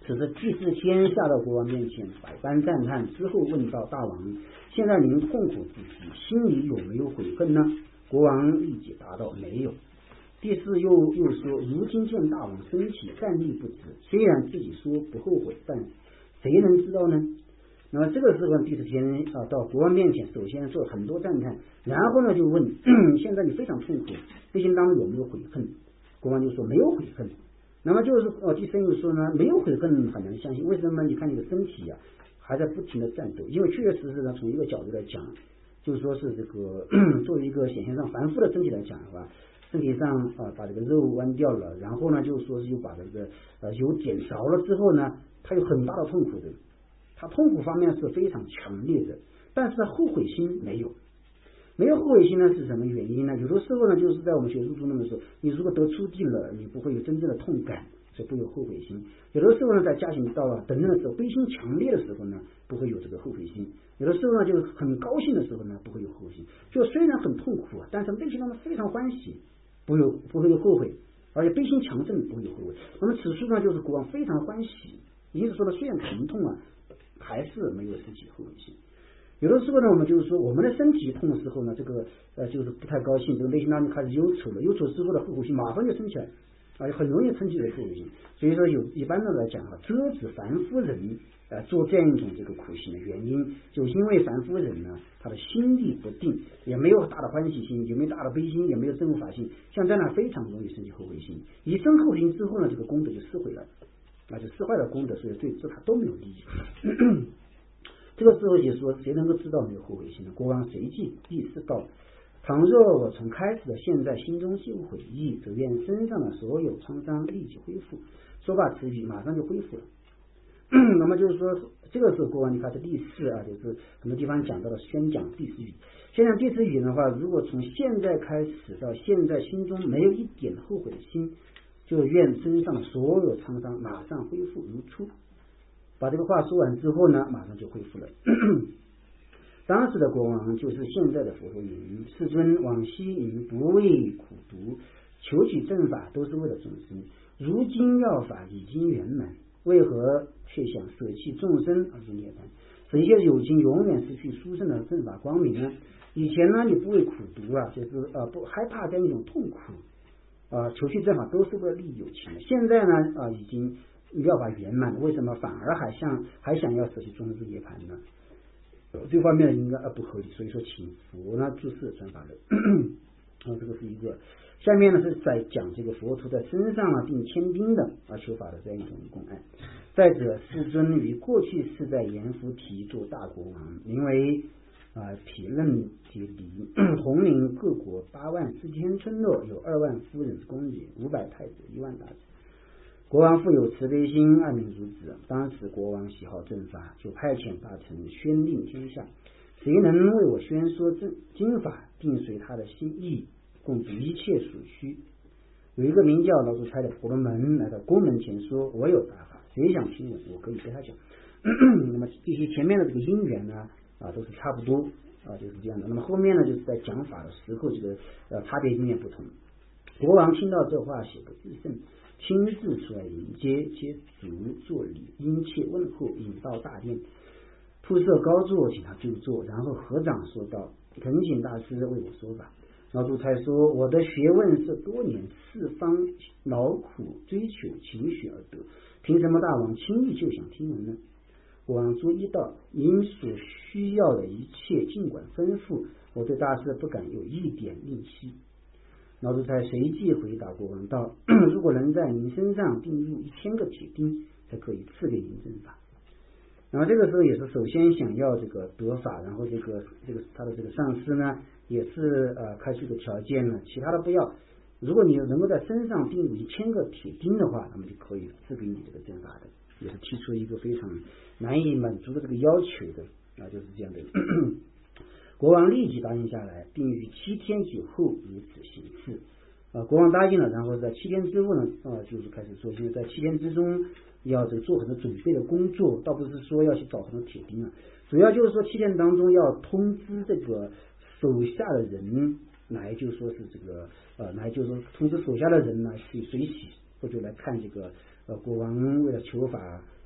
此时帝释天下到国王面前，百般赞叹之后问道：大王，现在您痛苦至极，心里有没有悔恨呢？国王立即答道：没有。帝释又又说：如今见大王身体战力不支，虽然自己说不后悔，但谁能知道呢？那么这个时候帝释天啊到国王面前，首先做很多赞叹，然后呢就问现在你非常痛苦，内心当中有没有悔恨？国王就说没有悔恨。那么就是哦，帝释又说呢，没有悔恨很难相信，为什么？你看你的身体啊还在不停的战斗，因为确确实实呢，从一个角度来讲，就是说是这个作为一个显现上凡夫的身体来讲的话，身体上啊把这个肉弯掉了，然后呢就是说是又把这个呃油点着了之后呢，他有很大的痛苦的，他痛苦方面是非常强烈的，但是后悔心没有。没有后悔心呢是什么原因呢？有的时候呢就是在我们学入住论的时候，你如果得出地了，你不会有真正的痛感，所以不有后悔心。有的时候呢在家庭到了等等的时候，悲心强烈的时候呢不会有这个后悔心。有的时候呢就是很高兴的时候呢不会有后悔心，就虽然很痛苦啊，但是内心当中非常欢喜，不会有不会有后悔，而且悲心强盛不会有后悔。那么此处呢就是国王非常欢喜，也就是说呢虽然疼痛啊，还是没有失去后悔心。有的时候呢，我们就是说，我们的身体痛的时候呢，这个呃就是不太高兴，这个内心当中开始忧愁了，忧愁之后的后悔心马上就升起来，啊，很容易升起来后悔心。所以说有一般的来讲啊，遮止凡夫人呃做这样一种这个苦行的原因，就因为凡夫人呢，他的心地不定，也没有大的欢喜心，也没有大的悲心，也没有正悟法心，像这样非常容易升起后悔心。一生后悔心之后呢，这个功德就失毁了，啊，就失坏了功德，所以对这他都没有利益。这个时候就说，谁能够知道没有后悔心呢？国王随即意识到，倘若我从开始的现在心中就悔意，则愿身上的所有创伤立即恢复。说罢此语，马上就恢复了。那么就是说，这个时候国王就开始立誓啊，就是很多地方讲到了宣讲第四语。宣讲第四语的话，如果从现在开始到现在心中没有一点后悔的心，就愿身上的所有创伤马上恢复如初。把这个话说完之后呢，马上就恢复了。当时的国王就是现在的佛陀云：世尊，往昔云不为苦读，求取正法都是为了众生，如今要法已经圆满，为何却想舍弃众生而入涅槃，使一切有情永远失去殊胜的正法光明呢？以前呢，你不为苦读啊，就是呃不害怕这样一种痛苦啊，求取正法都是为了利益有情的。现在呢啊，已经要法圆满，为什么反而还想还想要舍弃众生涅槃呢？这方面应该不合理，所以说请佛呢注释传法论。啊，这个是一个。下面呢是在讲这个佛陀在身上啊并千钉的啊求法的这样一种公案。再者，世尊于过去世在阎浮提做大国王，名为啊毗任揭离，统领各国八万四千村落，有二万夫人宫女，五百太子，一万大臣。国王富有慈悲心，爱民如子。当时国王喜好正法，就派遣大臣宣令天下，谁能为我宣说正经法，并随他的心意，供给一切所需。有一个名叫老祖差的婆罗门来到宫门前说：我有大法，谁想听闻，我可以给他讲。那么这些前面的这个因缘呢啊都是差不多啊，就是这样的。那么后面呢就是在讲法的时候，这个呃差别因缘不同。国王听到这话，喜不自胜，亲自出来迎接，接足作礼，殷切问候，引到大殿，铺设高座，请他就坐，然后合掌说道：恳请大师为我说法。老祖才说：我的学问是多年四方劳苦追求勤学而得，凭什么大王轻易就想听闻呢？国王说一道：您所需要的一切尽管吩咐，我对大师不敢有一点吝惜。老祖才随即回答国王道：如果能在您身上钉入一千个铁钉，才可以赐给您正法。然后这个时候也是首先想要这个得法，然后这个这个他的这个上司呢也是呃开出一个条件呢，其他的不要。如果你能够在身上钉入一千个铁钉的话，那么就可以赐给你这个正法的，也是提出一个非常难以满足的这个要求的啊，就是这样的。国王立即答应下来，并于七天以后如此行事。啊，国王答应了，然后在七天之后呢，啊，就是开始做，就是在七天之中要这个做很多准备的工作，倒不是说要去找很多铁钉啊，主要就是说七天当中要通知这个手下的人来，就说是这个呃，来就是说通知手下的人来去随喜，或者来看这个呃国王为了求法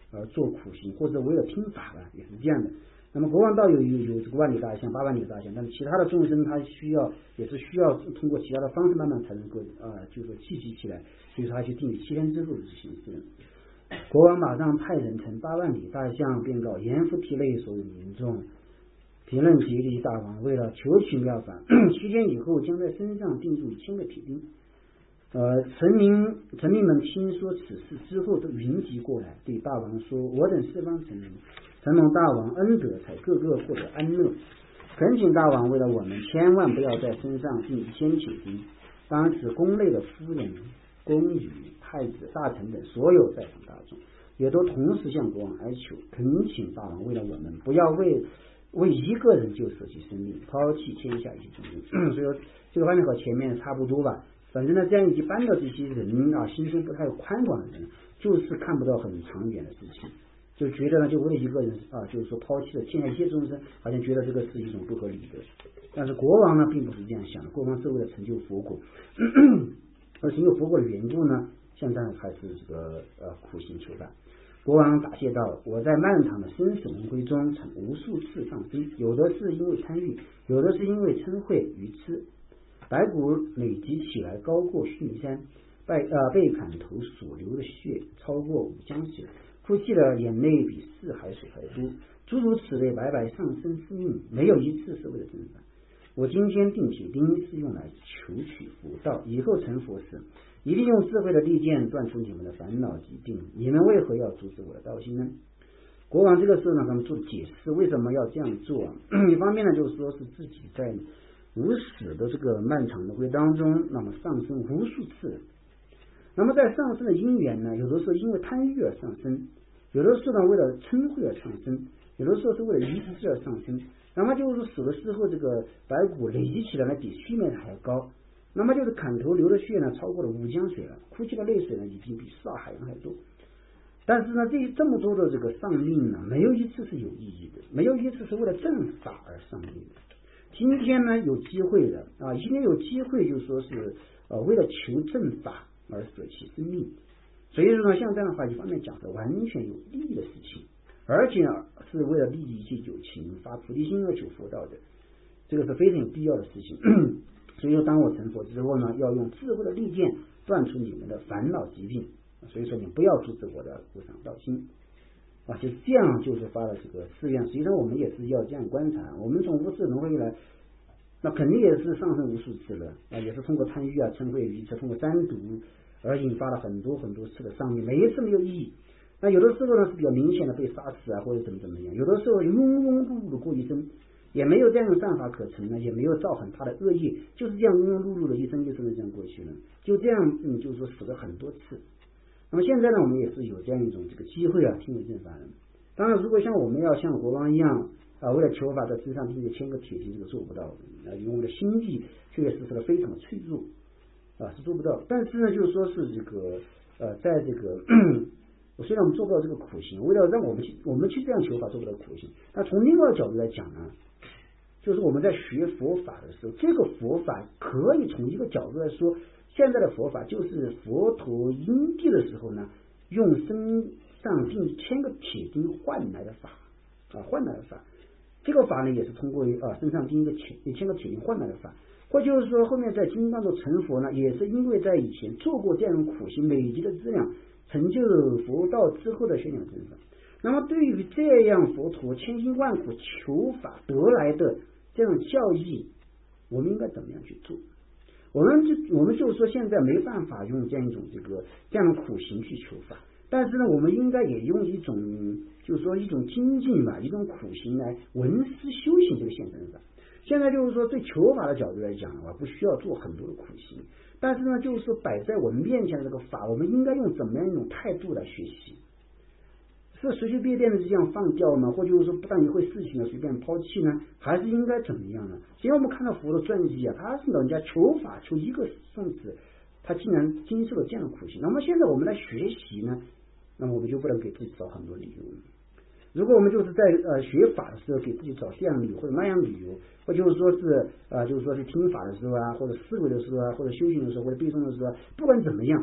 而做苦行，或者为了听法吧，也是这样的。那么国王道有有有这个万里大象、八万里大象，但是其他的众生他需要也是需要通过其他的方式慢慢才能够啊、呃，就是聚集起来，所以说他去定七天之后的形式。国王马上派人乘八万里大象，便告阎浮提内所有民众，评论竭力大王为了求取妙法，七天以后将在身上钉入一千个铁钉。呃，臣民臣民们听说此事之后，都云集过来，对大王说：“我等四方臣民，承蒙大王恩德，才个个获得安乐。恳请大王为了我们，千万不要在身上钉一千铁钉。”当时宫内的夫人、宫女、太子、大臣等所有在场大众，也都同时向国王哀求，恳请大王为了我们，不要为为一个人就舍弃生命，抛弃天下一切众生。所以说，这个方面和前面差不多吧。反正呢，这样一般的这些人啊，心胸不太宽广的人，就是看不到很长远的事情，就觉得呢，就为了一个人啊，就是说抛弃了天下一切众生，好像觉得这个是一种不合理的。但是国王呢，并不是这样想的，国王是为了成就佛果，而成就佛果的缘故呢，现在还是这个呃苦行求法。国王答谢道：“我在漫长的生死轮回中，曾无数次上升，有的是因为贪欲，有的是因为嗔恚愚痴。白骨累积起来高过须弥山，被呃被砍头所流的血超过五江水，哭泣的眼泪比四海水还多。诸如此类白白上升之命，没有一次是为了正法。我今天定铁钉是用来求取佛道，以后成佛时，一定用智慧的利剑断除你们的烦恼疾病。你们为何要阻止我的道心呢？”国王这个时候呢，他们做解释为什么要这样做啊？一方面呢，就是说是自己在无始的这个漫长的会当中，那么上升无数次。那么在上升的因缘呢，有的时候因为贪欲而上升，有的时候呢为了嗔恚而上升，有的时候是为了愚痴而上升。那么就是死的时候，这个白骨累积起来呢，比须面还高。那么就是砍头流的血呢，超过了五江水了，哭泣的泪水呢，已经比四大海洋还多。但是呢，这这么多的这个丧命呢，没有一次是有意义的，没有一次是为了正法而丧命的。今天呢有机会的啊，今天有机会就说是呃为了求正法而舍弃生命，所以说呢，像这样的话，一方面讲是完全有利益的事情，而且是为了利益一切有情发菩提心而求佛道的，这个是非常有必要的事情。所以说，当我成佛之后呢，要用智慧的利剑断除你们的烦恼疾病。所以说，你不要阻止我的无上道心啊！就这样，就是发了这个誓愿。实际上，我们也是要这样观察。我们从无始轮回以来，那肯定也是上升无数次了啊，也是通过贪欲啊、嗔恚、愚痴，通过三毒而引发了很多很多次的上面，每一次没有意义。那有的时候呢是比较明显的被杀死啊，或者怎么怎么样；有的时候庸庸碌碌的过一生，也没有这样的善法可成呢，也没有造很大的恶业，就是这样庸庸碌碌的一生一生的这样过去了，就这样嗯，就是说死了很多次。那么现在呢，我们也是有这样一种这个机会啊，听闻正法人。当然，如果像我们要像国王一样啊，为了求法在身上钉着千个铁钉，这个做不到的。啊，因为我们的心地确确实实的非常的脆弱啊，是做不到。但是呢，就是说是这个呃，在这个虽然我们做不到这个苦行，为了让我们去我们去这样求法做不到苦行，那从另外一个角度来讲呢，就是我们在学佛法的时候，这个佛法可以从一个角度来说。现在的佛法就是佛陀因地的时候呢，用身上钉千个铁钉换来的法啊，换来的法。这个法呢，也是通过啊身上钉一个铁一千个铁钉换来的法。或就是说，后面在经当中成佛呢，也是因为在以前做过这样苦行累积的资粮，成就佛道之后的宣讲正法。那么，对于这样佛陀千辛万苦求法得来的这样教义，我们应该怎么样去做？我们就我们就是说，现在没办法用这样一种这个这样的苦行去求法，但是呢，我们应该也用一种就是说一种精进吧，一种苦行来闻思修行这个现身法。现在就是说，对求法的角度来讲的话，不需要做很多的苦行，但是呢，就是说摆在我们面前的这个法，我们应该用怎么样一种态度来学习？是随随便便的这样放掉呢，或者就是说不当一回事情的随便抛弃呢，还是应该怎么样呢？其实我们看到佛的传记啊，他是人家求法求一个圣子，他竟然经受了这样的苦行。那么现在我们来学习呢，那么我们就不能给自己找很多理由了。如果我们就是在呃学法的时候给自己找这样理由或者那样理由，或就是说是呃就是说是听法的时候啊，或者思维的时候啊，或者修行的时候，或者背诵的时候啊，不管怎么样，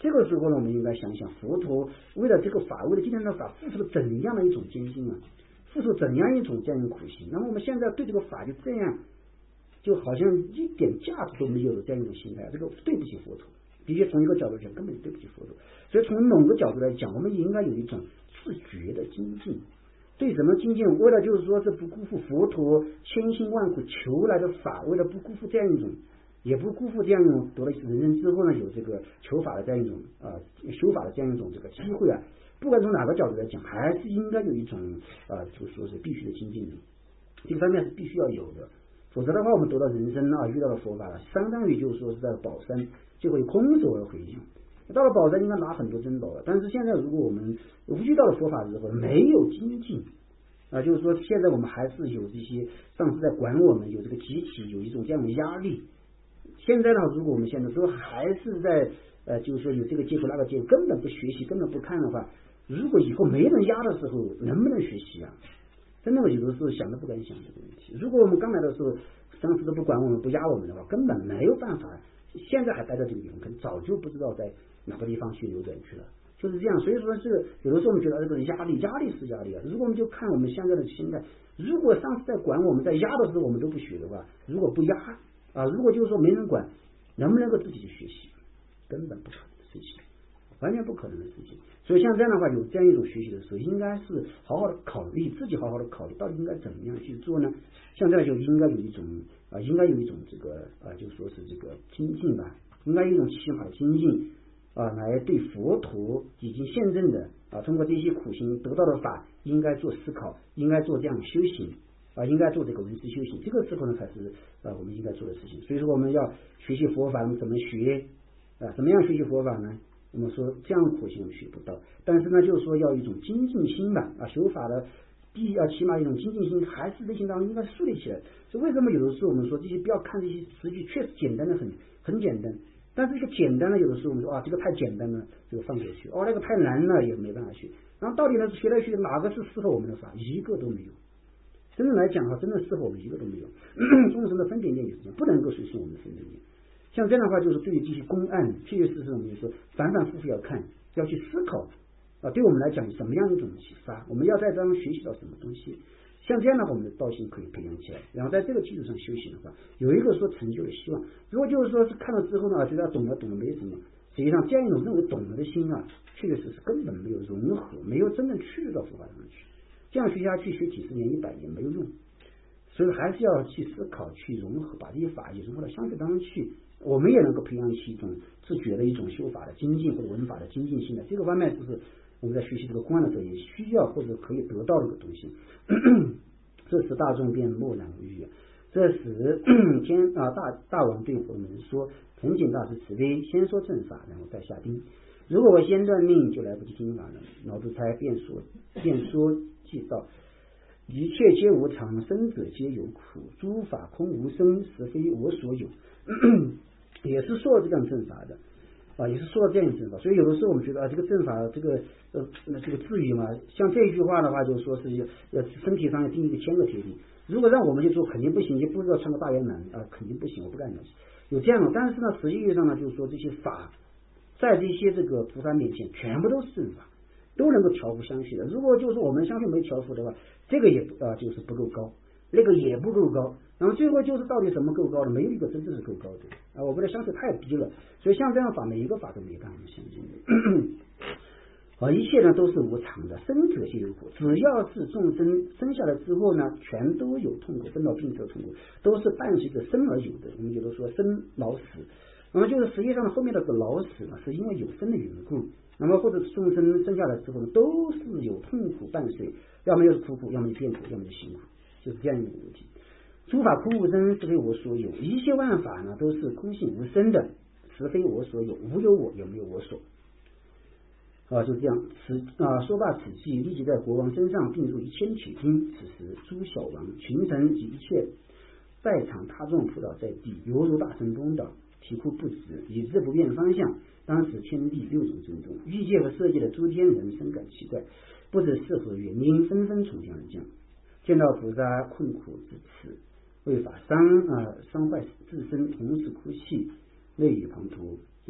这个时候呢，我们应该想想佛陀为了这个法，为了今天的法，付出了怎样的一种艰辛啊，付出怎样一种这样的苦心。那么我们现在对这个法就这样，就好像一点价值都没有的这样一种心态，这个对不起佛陀。的确，从一个角度讲，根本就对不起佛陀。所以从某个角度来讲，我们也应该有一种自觉的精进。对什么精进？为了就是说是不辜负佛陀千辛万苦求来的法，为了不辜负这样一种，也不辜负这样一种得了人生之后呢，有这个求法的这样一种啊、呃、修法的这样一种这个机会啊。不管从哪个角度来讲，还是应该有一种啊、呃，就说是必须的精进的。这个方面是必须要有的，否则的话，我们得到人生啊，遇到了佛法了，相当于就是说是在宝山就会空手而回一样。到了宝山应该拿很多珍宝了，但是现在如果我们遇到了佛法之后没有精进啊，就是说现在我们还是有这些上司在管我们，有这个集体有一种这样的压力。现在呢，如果我们现在都还是在呃，就是说有这个接触那个接触，根本不学习，根本不看的话，如果以后没人压的时候，能不能学习啊？真的，我有的时候想都不敢想这个问题。如果我们刚来的时候，上司都不管我们，不压我们的话，根本没有办法。现在还待在这个地方，可能早就不知道在哪个地方去流转去了，就是这样。所以说是有的时候我们觉得这个压力，压力是压力啊。如果我们就看我们现在的心态，如果上司在管我们，在压的时候我们都不学的话，如果不压啊，如果就是说没人管，能不能够自己去学习，根本不可能的事情，完全不可能的事情。所以像这样的话，有这样一种学习的时候，应该是好好的考虑，自己好好的考虑，到底应该怎么样去做呢？像这样就应该有一种啊，应该有一种这个啊，就说是这个精进吧，应该有一种起码的精进啊，来对佛陀已经现证的啊，通过这些苦行得到的法，应该做思考，应该做这样修行啊，应该做这个文思修行。这个时候呢，才是啊我们应该做的事情。所以说，我们要学习佛法，我们怎么学啊？怎么样学习佛法呢？我们说这样苦行我们学不到，但是呢，就是说要一种精进心吧，啊，修法的必要起码一种精进心，还是内心当中应该树立起来。所以为什么有的时候我们说这些不要看这些词句，确实简单的很，很简单，但是这个简单的有的时候我们说啊，这个太简单了，这个放下去，哦，那个太难了也没办法学。然后到底呢，学来学哪个是适合我们的法？一个都没有。真正来讲的话，真正适合我们一个都没有。众生的分别念也是这样，不能够随顺我们的分别念。像这样的话，就是对于这些公案，确确实实我们就说反反复复要看，要去思考啊，对我们来讲什么样一种启发，我们要在当中学习到什么东西。像这样的话，我们的道心可以培养起来，然后在这个基础上修行的话，有一个说成就的希望。如果就是说是看了之后呢，觉得懂了懂了没什么，实际上这样一种认为懂了的心啊，确确实实根本没有融合，没有真正去到佛法上去。这样学下去，学几十年、一百年没有用。所以还是要去思考、去融合，把这些法也融合到相对当中去。我们也能够培养起一种自觉的一种修法的精进或者文法的精进性的，这个方面就是我们在学习这个公案的时候也需要或者可以得到这个东西。这时大众便默然无语。这时天啊大大王对佛门说：“恳请大师慈悲，先说正法，然后再下定。如果我先断命，就来不及听法了。”老祖才便说便说即道：“一切皆无常，生者皆有苦，诸法空无生，实非我所有。”也是说这样正法的啊，也是说这样正法。所以有的时候我们觉得啊，这个正法这个呃这个至于嘛，像这一句话的话，就是说是要要身体上要钉一个千个铁钉。如果让我们去做，肯定不行，也不知道穿个大圆满啊，肯定不行，我不干的。有这样的，但是呢，实际意义上呢，就是说这些法在这些这个菩萨面前，全部都是正法，都能够调伏相续的。如果就是我们相续没调伏的话，这个也啊就是不够高，那个也不够高。然后最后就是到底什么够高的？没有一个真正是够高的啊！我们的相对太低了，所以像这样法，每一个法都没办法相信的。啊，一切呢都是无常的，生者皆有苦。只要是众生生下来之后呢，全都有痛苦，生老病死的痛苦都是伴随着生而有的。我们有的说生老死，那么就是实际上后面的这个老死呢，是因为有生的缘故。那么或者是众生生下来之后呢，都是有痛苦伴随，要么就是苦苦，要么就变苦，要么就辛苦，就是这样一个问题。诸法空无生，实非我所有。一切万法呢，都是空性无生的，实非我所有。无有我，有没有我所？啊，就这样。此啊，说罢此际，立即在国王身上并入一千铁钉。此时，诸小王、群臣及一切在场大众扑倒在地，犹如大声崩倒，啼哭不止，以致不辨方向。当时天地六种震动，欲界和色界的诸天人深感奇怪，不知是何原因，纷纷从天而降，见到菩萨困苦至此，为法伤啊伤坏自身，同时哭泣，泪雨滂沱，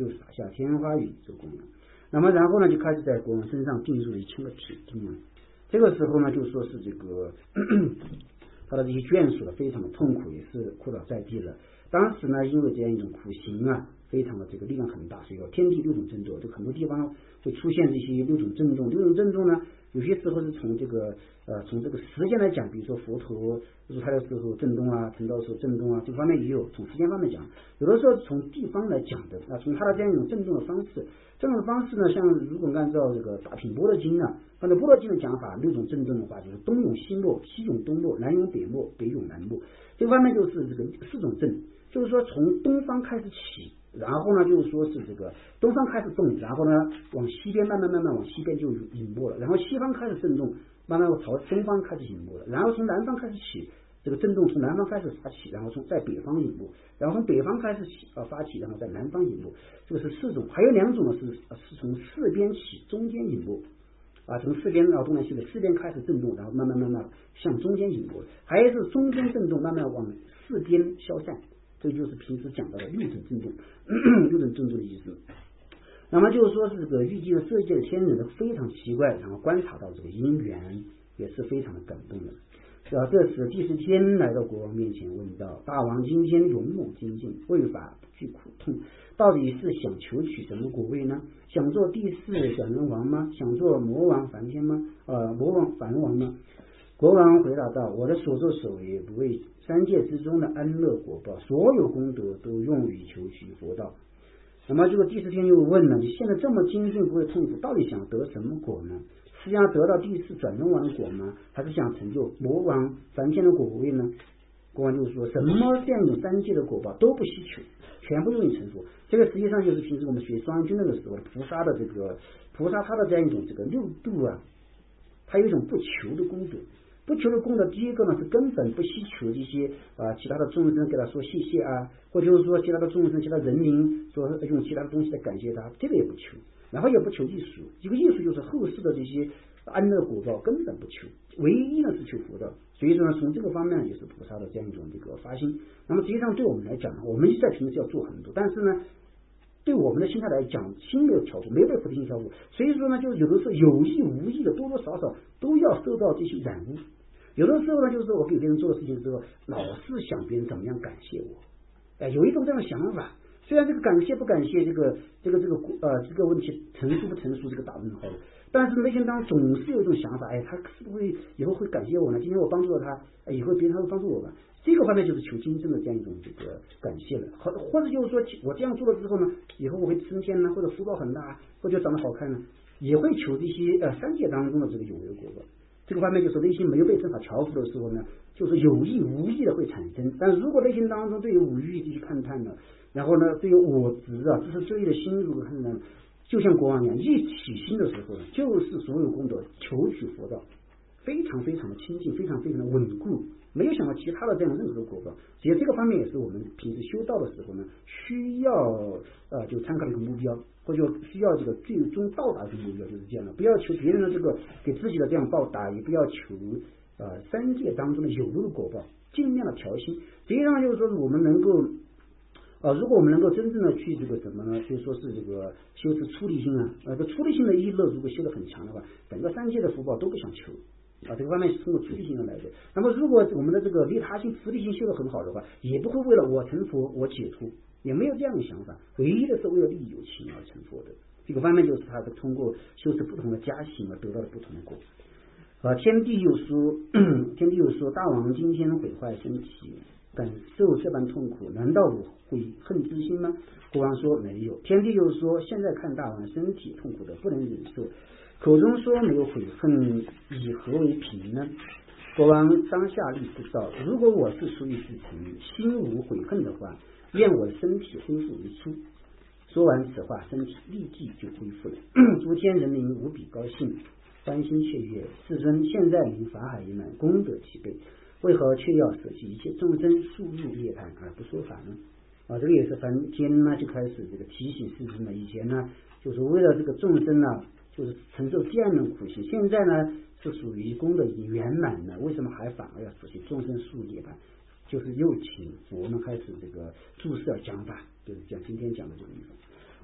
就撒下天花雨做供养。那么然后呢，就开始在国王身上钉入一千个铁钉啊。这个时候呢，就说是这个咳咳他的这些眷属呢，非常的痛苦，也是哭倒在地了。当时呢，因为这样一种苦行啊，非常的这个力量很大，所以说天地六种震动，这很多地方会出现这些六种震动。六种震动呢，有些时候是从这个呃从这个时间来讲，比如说佛陀入胎的时候震动啊，成道的时候震动啊，这方面也有从时间方面讲，有的时候从地方来讲的啊，从它的这样一种震动的方式。这种方式呢，像如果按照这个大品般若经呢，按照般若经的讲法，六种震动的话，就是东涌西没，西涌东没，南涌北没，北涌南没。这个方面就是这个四种震，就是说从东方开始起，然后呢就是说是这个东方开始动，然后呢往西边慢慢慢慢往西边就引没了，然后西方开始震动，慢慢朝东方开始引没了，然后从南方开始起。这个震动从南方开始发起，然后从在北方引没，然后从北方开始起啊发起，然后在南方引没，这个是四种。还有两种呢是是从四边起，中间引没啊，从四边啊东南西北四边开始震动，然后慢慢慢慢向中间引没，还有是中间震动慢慢往四边消散，这就是平时讲到的六种震动，六种震动的意思。那么就是说是这个预计的世界的天人呢非常奇怪，然后观察到这个因缘也是非常的感动的。啊，这时第十天来到国王面前，问道：“大王今天勇猛精进，为法不惧苦痛，到底是想求取什么果位呢？想做第四转轮王吗？想做魔王梵天吗？呃，魔王梵王吗？”国王回答道：“我的所作所为，不为三界之中的安乐果报，所有功德都用于求取佛道。”那么这个第十天又问了：“你现在这么精进，不会痛苦，到底想得什么果呢？是想得到第四转轮王的果吗？还是想成就魔王梵天的果位呢？”国王就说：“什么这样一种三界的果报都不希求，全部用于成佛。”这个实际上就是平时我们学双军那个时候，菩萨的这个菩萨他的这样一种这个六度啊，他有一种不求的功德。不求的功德，第一个呢是根本不希求这些啊其他的众生给他说谢谢啊，或者是说其他的众生、其他人民说用其他的东西来感谢他，这个也不求。然后也不求艺术，这个艺术就是后世的这些安乐果报根本不求，唯一呢是求福的。所以说呢，从这个方面也是菩萨的这样一种这个发心。那么实际上对我们来讲，我们在平时要做很多，但是呢，对我们的心态来讲，心没有调伏，没被菩提心调伏，所以说呢，就有的时候有意无意的多多少少都要受到这些染污。有的时候呢，就是我给别人做的事情之后，老是想别人怎么样感谢我，哎，有一种这样的想法。虽然这个感谢不感谢这个这个这个呃这个问题成熟不成熟这个打问号的，但是内心当中总是有一种想法，哎，他是不是以后会感谢我呢？今天我帮助了他，哎，以后别人他会帮助我吧？这个方面就是求今生的这样一种这个感谢了，或或者就是说我这样做了之后呢，以后我会升天呢，或者福报很大，或者长得好看呢，也会求这些呃三界当中的这个有为果报。这个方面就是内心没有被正法调伏的时候呢，就是有意无意的会产生。但如果内心当中对于五欲这些勘探呢，然后呢，对于我执啊，这是罪的心如果看呢，就像国王一样，一起心的时候呢，就是所有功德求取佛道，非常非常的清净，非常非常的稳固，没有想到其他的这样任何的果报。其实这个方面也是我们平时修道的时候呢，需要呃就参考的一个目标，或者需要这个最终到达的目标，就是这样的。不要求别人的这个给自己的这样报答，也不要求呃三界当中的有漏的果报，尽量的调心。实际上就是说我们能够。啊，如果我们能够真正的去这个什么呢？就说是这个修持出离心啊，呃，这出离心的意乐如果修得很强的话，整个三界的福报都不想求啊。这个方面是通过出离心而来的。那么如果我们的这个利他心、慈悲心修得很好的话，也不会为了我成佛我解脱，也没有这样的想法，唯一的是为了利益有情而成佛的。这个方面就是他的通过修持不同的加行而得到的不同的果。啊，天地又说，天地又说，大王今天毁坏身体，感受这般痛苦，难道我悔恨之心吗？国王说没有。天地又说，现在看大王身体痛苦的不能忍受，口中说没有悔恨，以何为凭呢？国王当下立誓道：如果我是出于自诚，心无悔恨的话，愿我的身体恢复如初。说完此话，身体立即就恢复了。诸天人民无比高兴，欢欣雀跃。世尊，现在您法海圆满，功德齐备，为何却要舍弃一切众生速入涅槃而不说法呢？啊，这个也是梵天呢就开始这个提醒世尊呢，以前呢就是为了这个众生呢，就是承受这样的苦行，现在呢是属于功德已经圆满了，为什么还反而要舍弃众生速入涅槃？就是又请佛呢开始这个注释讲法，就是讲今天讲的这个地方。